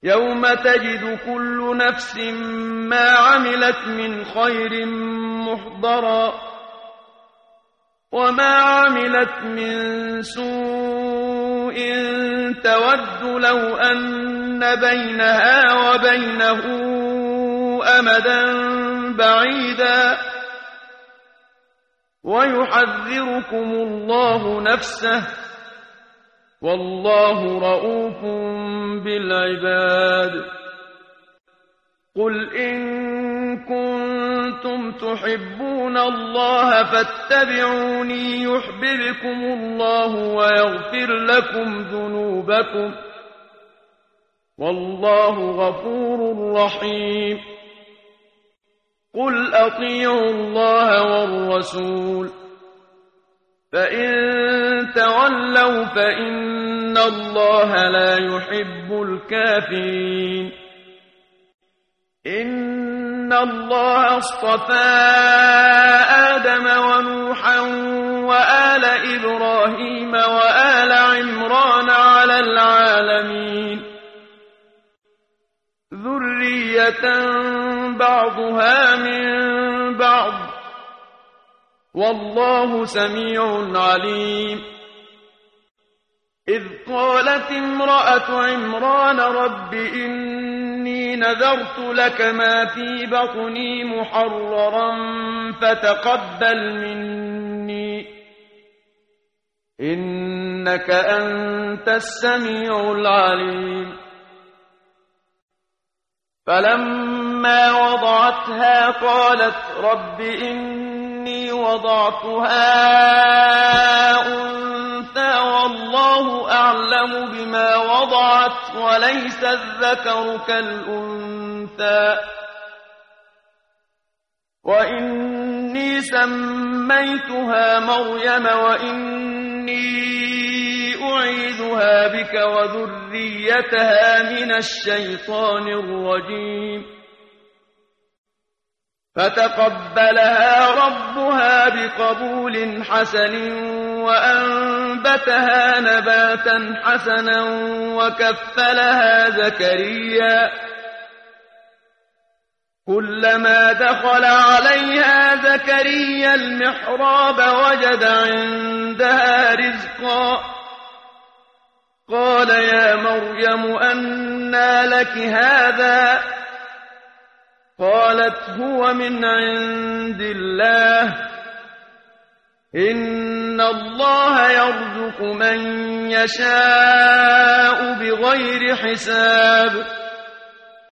يوم تجد كل نفس ما عملت من خير محضرا وما عملت من سوء تود لو أن بينها وبينه أمدا بعيدا ويحذركم الله نفسه والله رءوف بالعباد قل إن كنتم تحبون الله فاتبعوني يحببكم الله ويغفر لكم ذنوبكم والله غفور رحيم قل أطيعوا الله والرسول فإن تولوا فإن الله لا يحب الكافرين إن الله اصطفى آدم ونوحا وآل إبراهيم وآل عمران على العالمين ذرية بعضها من بعض والله سميع عليم إذ قالت امرأة عمران رب إني نذرت لك ما في بطني محررا فتقبل مني إنك أنت السميع العليم فلما وضعتها قالت رب إني وضعتها أنثى والله أعلم بما وضعت وليس الذكر كالأنثى وإني سميتها مريم وإني أعيذها بك وذريتها من الشيطان الرجيم فتقبلها ربها بقبول حسن وأنبتها نباتا حسنا وكفلها زكريا كلما دخل عليها زكريا المحراب وجد عندها رزقا قال يا مريم أنى لك هذا قالت هو من عند الله إن الله يرزق من يشاء بغير حساب